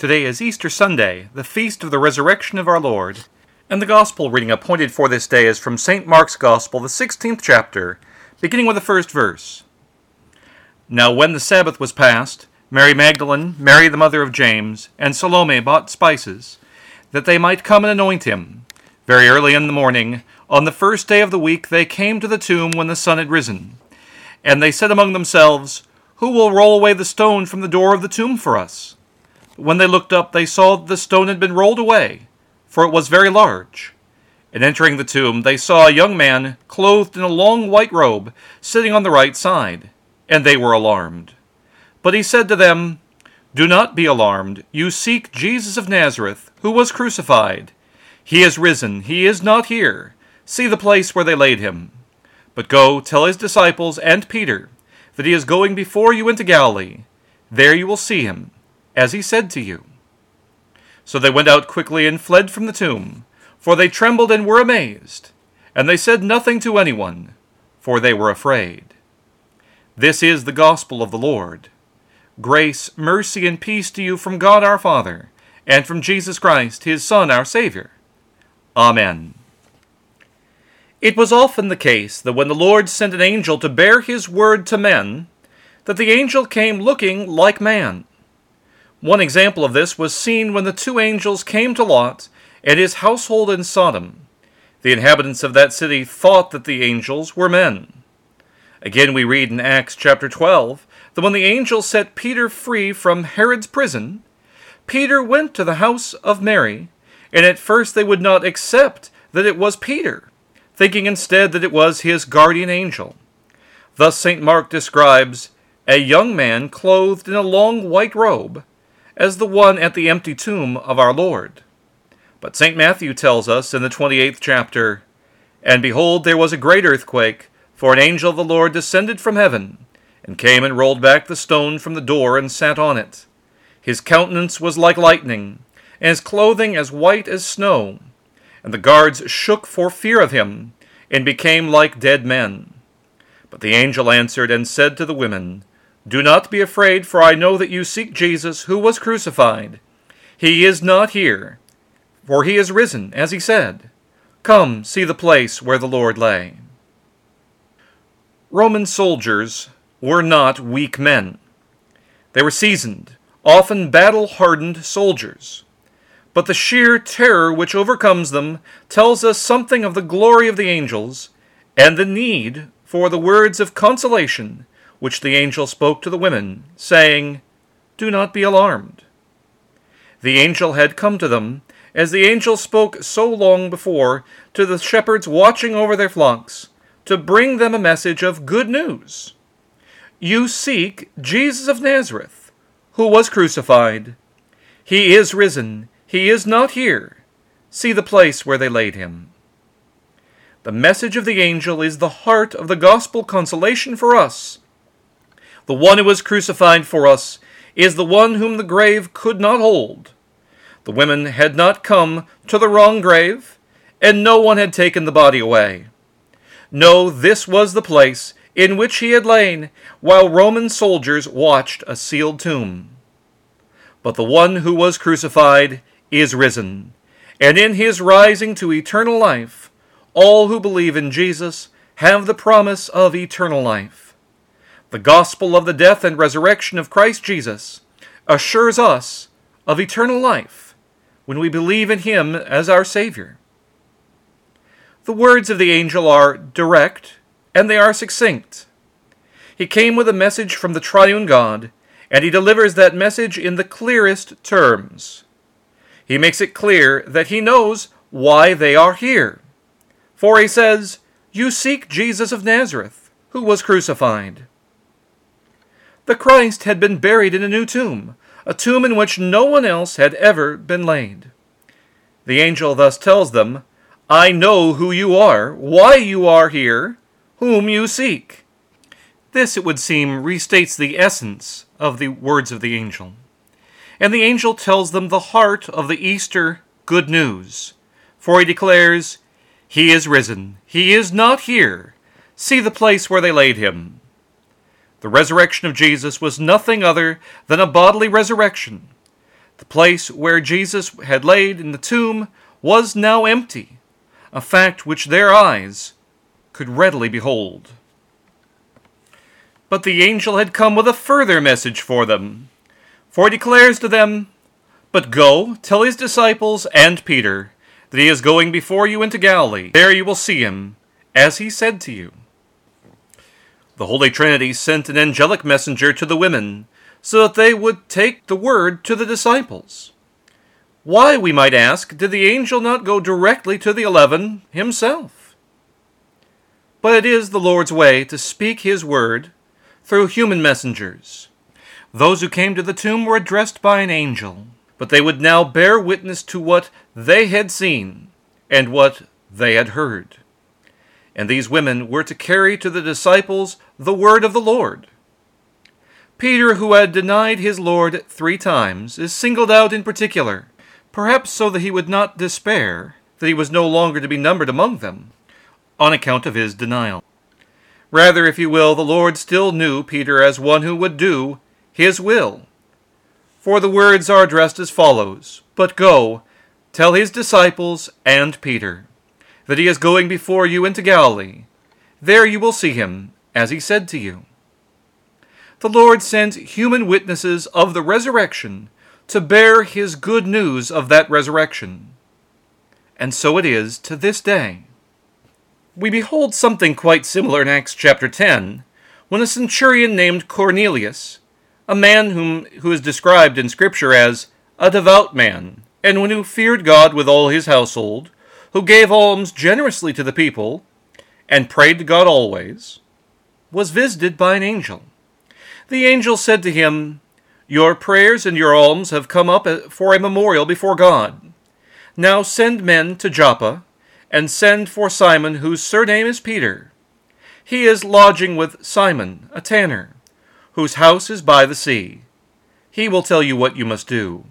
Today is Easter Sunday, the feast of the resurrection of our Lord, and the Gospel reading appointed for this day is from St. Mark's Gospel, the 16th chapter, beginning with the first verse. Now when the Sabbath was past, Mary Magdalene, Mary the mother of James, and Salome bought spices, that they might come and anoint him. Very early in the morning, on the first day of the week, they came to the tomb when the sun had risen. And they said among themselves, "Who will roll away the stone from the door of the tomb for us?" When they looked up, they saw that the stone had been rolled away, for it was very large. And entering the tomb, they saw a young man, clothed in a long white robe, sitting on the right side, and they were alarmed. But he said to them, "Do not be alarmed. You seek Jesus of Nazareth, who was crucified. He is risen. He is not here. See the place where they laid him. But go, tell his disciples and Peter that he is going before you into Galilee. There you will see him, as he said to you." So they went out quickly and fled from the tomb, for they trembled and were amazed. And they said nothing to anyone, for they were afraid. This is the gospel of the Lord. Grace, mercy, and peace to you from God our Father, and from Jesus Christ, his Son, our Savior. Amen. It was often the case that when the Lord sent an angel to bear his word to men, that the angel came looking like man. One example of this was seen when the two angels came to Lot and his household in Sodom. The inhabitants of that city thought that the angels were men. Again we read in Acts chapter 12 that when the angel set Peter free from Herod's prison, Peter went to the house of Mary, and at first they would not accept that it was Peter, thinking instead that it was his guardian angel. Thus St. Mark describes a young man clothed in a long white robe as the one at the empty tomb of our Lord. But St. Matthew tells us in the 28th chapter, "And behold, there was a great earthquake, for an angel of the Lord descended from heaven, and came and rolled back the stone from the door and sat on it. His countenance was like lightning, and his clothing as white as snow. And the guards shook for fear of him, and became like dead men. But the angel answered and said to the women, 'Do not be afraid, for I know that you seek Jesus, who was crucified. He is not here, for he is risen, as he said. Come, see the place where the Lord lay.'" Roman soldiers were not weak men. They were seasoned, often battle-hardened soldiers. But the sheer terror which overcomes them tells us something of the glory of the angels and the need for the words of consolation which the angel spoke to the women, saying, "Do not be alarmed." The angel had come to them, as the angel spoke so long before to the shepherds watching over their flocks, to bring them a message of good news. You seek Jesus of Nazareth, who was crucified. He is risen. He is not here. See the place where they laid him. The message of the angel is the heart of the gospel consolation for us. The one who was crucified for us is the one whom the grave could not hold. The women had not come to the wrong grave, and no one had taken the body away. No, this was the place in which he had lain, while Roman soldiers watched a sealed tomb. But the one who was crucified is risen, and in his rising to eternal life, all who believe in Jesus have the promise of eternal life. The gospel of the death and resurrection of Christ Jesus assures us of eternal life when we believe in him as our Savior. The words of the angel are direct, and they are succinct. He came with a message from the triune God, and he delivers that message in the clearest terms. He makes it clear that he knows why they are here. For he says, "You seek Jesus of Nazareth, who was crucified." The Christ had been buried in a new tomb, a tomb in which no one else had ever been laid. The angel thus tells them, "I know who you are, why you are here, whom you seek." This, it would seem, restates the essence of the words of the angel. And the angel tells them the heart of the Easter good news. For he declares, "He is risen. He is not here. See the place where they laid him." The resurrection of Jesus was nothing other than a bodily resurrection. The place where Jesus had laid in the tomb was now empty, a fact which their eyes could readily behold. But the angel had come with a further message for them, for he declares to them, "But go, tell his disciples and Peter that he is going before you into Galilee. There you will see him, as he said to you." The Holy Trinity sent an angelic messenger to the women, so that they would take the word to the disciples. Why, we might ask, did the angel not go directly to the 11 himself? But it is the Lord's way to speak his word through human messengers. Those who came to the tomb were addressed by an angel, but they would now bear witness to what they had seen and what they had heard. And these women were to carry to the disciples the word of the Lord. Peter, who had denied his Lord 3 times, is singled out in particular, perhaps so that he would not despair that he was no longer to be numbered among them, on account of his denial. Rather, if you will, the Lord still knew Peter as one who would do his will. For the words are addressed as follows, "But go, tell his disciples and Peter that he is going before you into Galilee. There you will see him, as he said to you." The Lord sent human witnesses of the resurrection to bear his good news of that resurrection. And so it is to this day. We behold something quite similar in Acts chapter 10, when a centurion named Cornelius, a man who is described in Scripture as a devout man, and one who feared God with all his household, who gave alms generously to the people, and prayed to God always, was visited by an angel. The angel said to him, "Your prayers and your alms have come up for a memorial before God. Now send men to Joppa, and send for Simon, whose surname is Peter. He is lodging with Simon, a tanner, whose house is by the sea. He will tell you what you must do."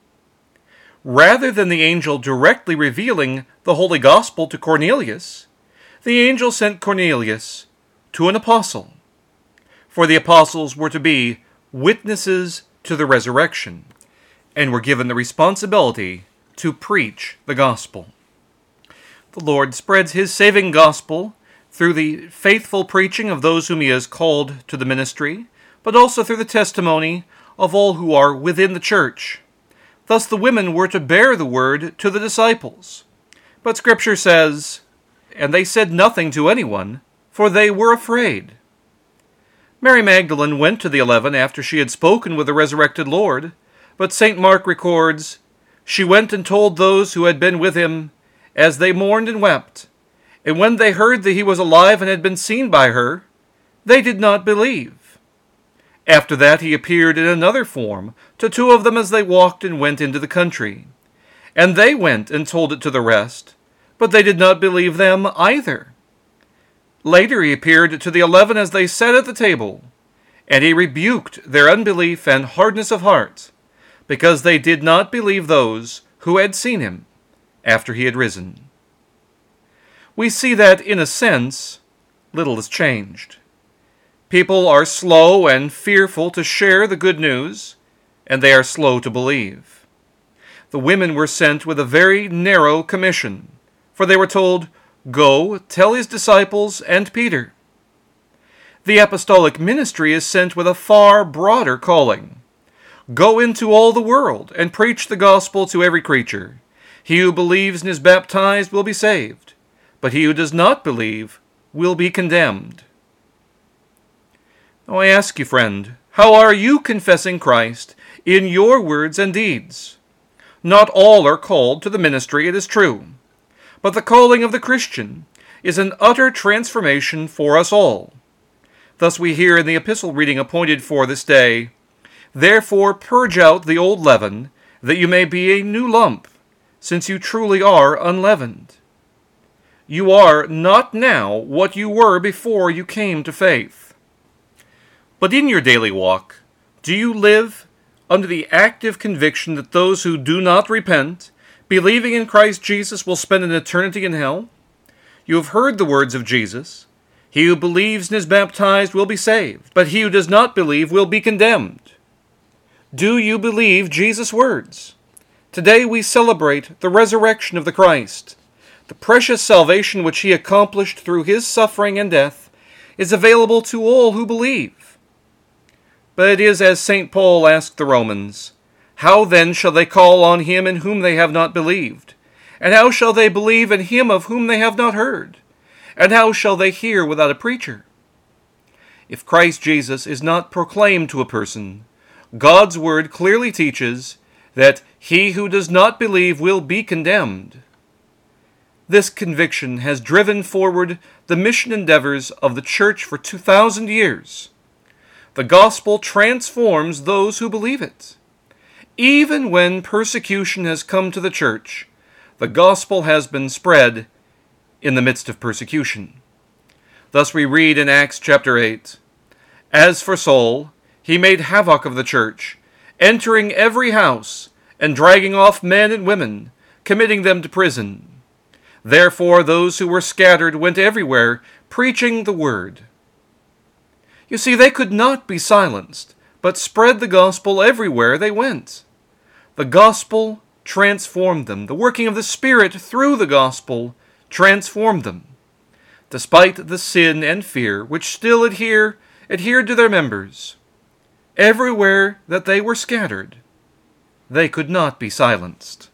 Rather than the angel directly revealing the Holy Gospel to Cornelius, the angel sent Cornelius to an apostle. For the apostles were to be witnesses to the resurrection, and were given the responsibility to preach the gospel. The Lord spreads his saving gospel through the faithful preaching of those whom he has called to the ministry, but also through the testimony of all who are within the church. Thus the women were to bear the word to the disciples. But Scripture says, "And they said nothing to anyone, for they were afraid." Mary Magdalene went to the 11 after she had spoken with the resurrected Lord, but St. Mark records, "She went and told those who had been with him, as they mourned and wept. And when they heard that he was alive and had been seen by her, they did not believe. After that he appeared in another form to 2 of them as they walked and went into the country. And they went and told it to the rest, but they did not believe them either. Later he appeared to the 11 as they sat at the table, and he rebuked their unbelief and hardness of heart, because they did not believe those who had seen him after he had risen." We see that, in a sense, little has changed. People are slow and fearful to share the good news, and they are slow to believe. The women were sent with a very narrow commission, for they were told, "Go, tell his disciples and Peter." The apostolic ministry is sent with a far broader calling. "Go into all the world and preach the gospel to every creature. He who believes and is baptized will be saved, but he who does not believe will be condemned." Now I ask you, friend, how are you confessing Christ in your words and deeds? Not all are called to the ministry, it is true, but the calling of the Christian is an utter transformation for us all. Thus we hear in the epistle reading appointed for this day, "Therefore purge out the old leaven, that you may be a new lump, since you truly are unleavened." You are not now what you were before you came to faith. But in your daily walk, do you live under the active conviction that those who do not repent, believing in Christ Jesus, will spend an eternity in hell? You have heard the words of Jesus, "He who believes and is baptized will be saved, but he who does not believe will be condemned." Do you believe Jesus' words? Today we celebrate the resurrection of the Christ. The precious salvation which he accomplished through his suffering and death is available to all who believe. But it is as St. Paul asked the Romans, "How then shall they call on him in whom they have not believed? And how shall they believe in him of whom they have not heard? And how shall they hear without a preacher?" If Christ Jesus is not proclaimed to a person, God's word clearly teaches that he who does not believe will be condemned. This conviction has driven forward the mission endeavors of the Church for 2,000 years. The gospel transforms those who believe it. Even when persecution has come to the Church, the gospel has been spread in the midst of persecution. Thus we read in Acts chapter 8, "As for Saul, he made havoc of the church, entering every house, and dragging off men and women, committing them to prison. Therefore those who were scattered went everywhere, preaching the word." You see, they could not be silenced, but spread the gospel everywhere they went. The gospel transformed them. The working of the Spirit through the gospel transformed them. Despite the sin and fear which still adhered to their members, everywhere that they were scattered, they could not be silenced.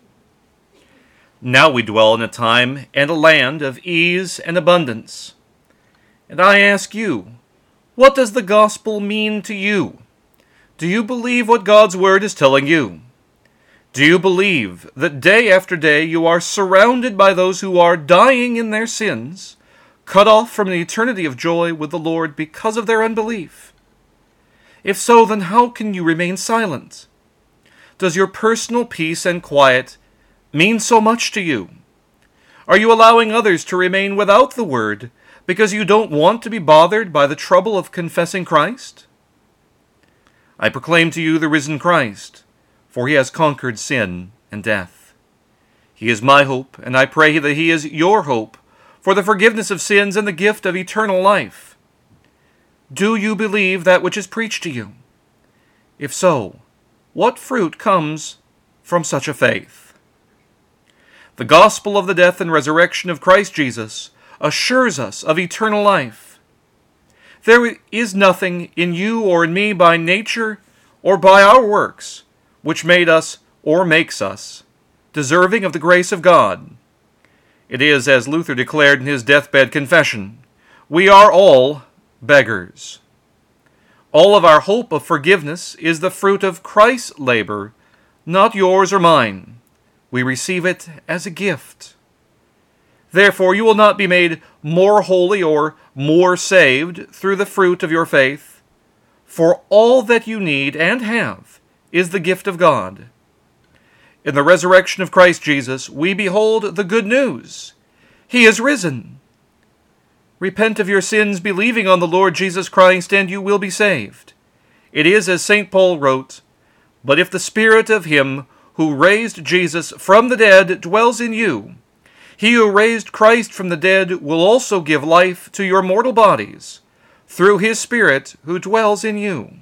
Now we dwell in a time and a land of ease and abundance. And I ask you, what does the gospel mean to you? Do you believe what God's word is telling you? Do you believe that day after day you are surrounded by those who are dying in their sins, cut off from an eternity of joy with the Lord because of their unbelief? If so, then how can you remain silent? Does your personal peace and quiet mean so much to you? Are you allowing others to remain without the word because you don't want to be bothered by the trouble of confessing Christ? I proclaim to you the risen Christ, for he has conquered sin and death. He is my hope, and I pray that he is your hope for the forgiveness of sins and the gift of eternal life. Do you believe that which is preached to you? If so, what fruit comes from such a faith? The gospel of the death and resurrection of Christ Jesus assures us of eternal life. There is nothing in you or in me by nature or by our works which made us or makes us deserving of the grace of God. It is, as Luther declared in his deathbed confession, we are all beggars. All of our hope of forgiveness is the fruit of Christ's labor, not yours or mine. We receive it as a gift. Therefore, you will not be made more holy or more saved through the fruit of your faith, for all that you need and have is the gift of God. In the resurrection of Christ Jesus, we behold the good news. He is risen. Repent of your sins, believing on the Lord Jesus Christ, and you will be saved. It is as St. Paul wrote, "But if the Spirit of him who raised Jesus from the dead dwells in you, he who raised Christ from the dead will also give life to your mortal bodies, through his Spirit who dwells in you."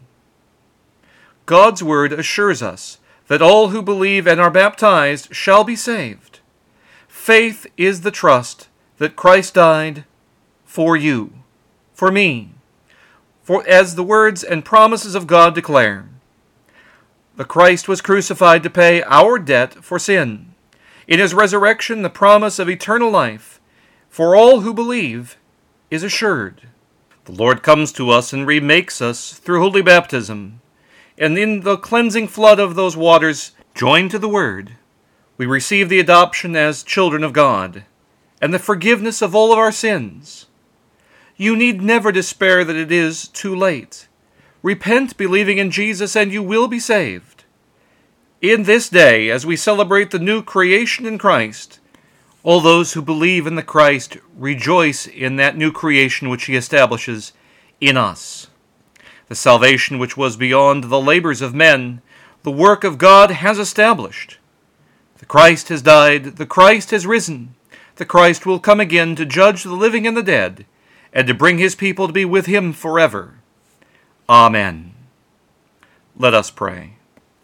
God's word assures us that all who believe and are baptized shall be saved. Faith is the trust that Christ died for you, for me, for as the words and promises of God declare. The Christ was crucified to pay our debt for sin. In his resurrection, the promise of eternal life for all who believe is assured. The Lord comes to us and remakes us through holy baptism, and in the cleansing flood of those waters, joined to the Word, we receive the adoption as children of God, and the forgiveness of all of our sins. You need never despair that it is too late. Repent, believing in Jesus, and you will be saved. In this day, as we celebrate the new creation in Christ, all those who believe in the Christ rejoice in that new creation which he establishes in us. The salvation which was beyond the labors of men, the work of God has established. The Christ has died, the Christ has risen, the Christ will come again to judge the living and the dead, and to bring his people to be with him forever. Amen. Let us pray.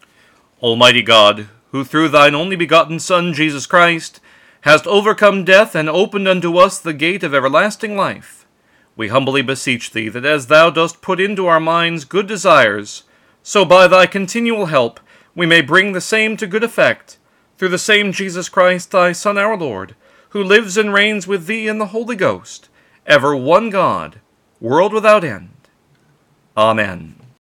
Almighty God, who through thine only begotten Son, Jesus Christ, hast overcome death and opened unto us the gate of everlasting life, we humbly beseech thee that as thou dost put into our minds good desires, so by thy continual help we may bring the same to good effect, through the same Jesus Christ, thy Son, our Lord, who lives and reigns with thee in the Holy Ghost, ever one God, world without end. Amen.